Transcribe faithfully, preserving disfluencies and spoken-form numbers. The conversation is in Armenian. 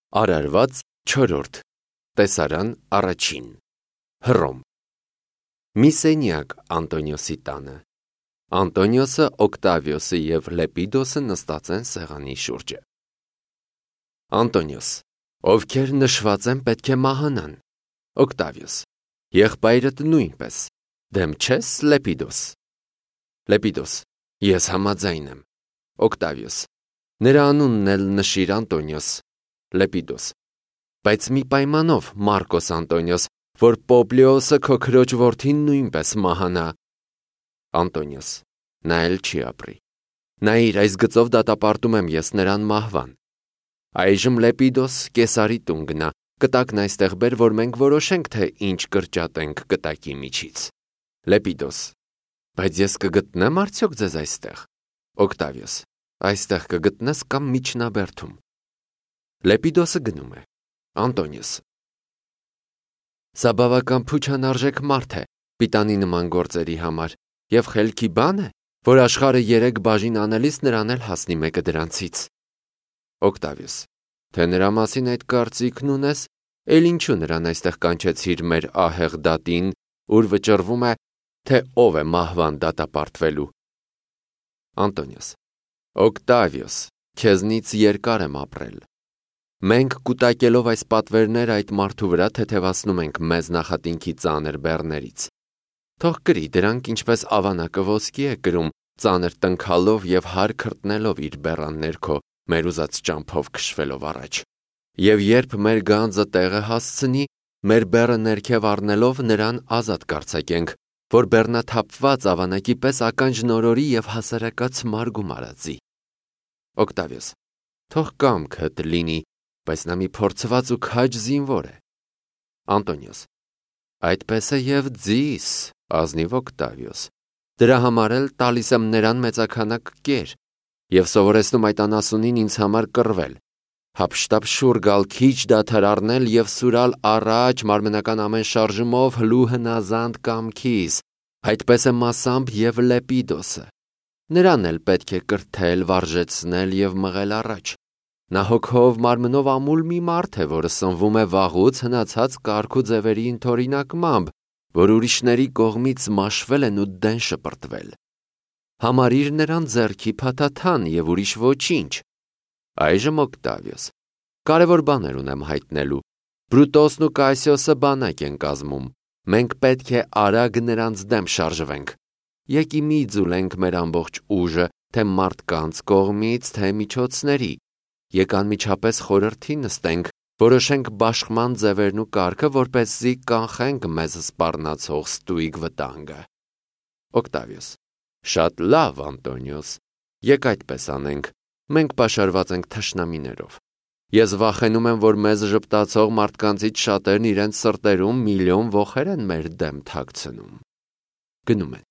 Արարված չորրորդ տեսարան առաջին Հռոմ Մի սենյակ Անտոնիոսի տանը Անտոնիոսը, Օկտավիոսը և Լեպիդոսը նստած են սեղանի շուրջը։ Անտոնիոս, ովքեր նշված են պետք է մահանան։ Օկտավիոս, եղբայրդ նույնպես, դեմ չես Լեպիդոս։ Լեպիդոս, ես համաձայն եմ։ Օկտավիոս, նրա անունն էլ նշիր Անտոնիոս։ Լեպիդոս, բայց մի պայմանով, Մարկոս Անտոնիոս, որ Պոպլիոսը քո քրոջ որդին նույնպես մահանա։ Անտոնիոս, նա էլ չի ապրի։ Նայիր, այս գծով դատապարտում եմ ես նրան մահվան։ Այժմ Լեպիդոս Կեսարի տուն գնա, կտակն այստեղ բեր, որ մենք որոշենք, թե ինչ կրճատենք կտակի միջից։ Լեպիդոս, բայց ես կգտնեմ արդյոք ձեզ այստեղ։ Օկտավիոս, այստեղ կգտնես կամ միջնաբերդում։ Լեպիդոսը գնում է։ Անտոնիոս, սա բավական փուչանարժեք մարդ է պիտանի նման գործերի համար, և խելքի բան է, որ աշխարհը երեք բաժին անելիս նրան էլ հասնի մեկը դրանցից։ Օկտավիոս, թե նրա մասին այդ կարծիքն ունես, էլ ինչու նրան այստեղ կանչեցիր մեր ահեղ դատին, ուր վճռվում է, թե ով է մահվան դատապարտվելու։ Անտոնիոս, Օկտավիոս, քեզնից երկար եմ ապրել։ Մենք կուտակելով այս պատվերները այդ մարդու վրա թեթևացնում ենք մեզ նախատինքի ծանր բեռներից։ Թող կրի, դրանք ինչպես ավանակը ոսկի է կրում, ծանր տնքալով և հար քրտնելով իր բեռան ներքո, մեր ուզած ճամփով քշվելով առաջ։ Եվ երբ մեր գանձը տեղը հասցնի, մեր բեռը ներքև առնելով նրան ազատ կարձակենք, որ բեռնաթափված ավանակի պես ականջ նորորի և հասարակած մարգում արածի։ Օկտավիոս, թող կամքդ լինի, բայց նա մի փորձված ու քաջ զինվոր է։ Անտոնիոս, այդպես է և ձիս, ազնիվ Օկտավիոս, դրա համար էլ տալիս եմ նրան մեծաքանակ կեր, և սովորեցնում այդ անասունին ինձ համար կռվել, հափշտապ շուռ գալ, քիչ դադար առնել և սուրալ առաջ մարմնական ամեն շարժումով հլու հնազանդ կամքիս, այդպես է մասամբ և Լեպիդոսը։ Նրան էլ պետք է կրթել, վարժեցնել և մղել առաջ։ Նա հոգով մարմնով ամուլ մի մարդ է, որը սնվում է վաղուց հնացած կարգ ու ձևերի ընդօրինակմամբ, որ ուրիշների կողմից մաշվել են ու դեն շպրտվել։ Համարիր նրան ձեռքի փաթաթան և ուրիշ ոչինչ։ Այժմ Օկտավիոս, կարևոր բաներ ունեմ հայտնելու։ Բրուտոսն ու Կասիոսը բանակ են կազմում։ Մենք պետք է արագ նրանց դեմ շարժվենք։ Եկի մի ձուլենք մեր ամբողջ ուժը, թե մարդկանց կողմից, թե միջոցների։ Եկ անմիջապես խորհրդի նստենք, որոշենք բաշխման ձևերն ու կարգը, որպեսզի կանխենք մեզ սպառնացող ստույգ վտանգը։ Օկտավիոս, շատ լավ, Անտոնիոս, եկ այդպես անենք, մենք պաշարված ենք թշնամիներով։ Ես վախենում եմ, որ մեզ ժպտացող մարդկանցից շատերն իրենց սրտերում միլիոն ոխեր են մեր դեմ թաքցնում։ Գնում են։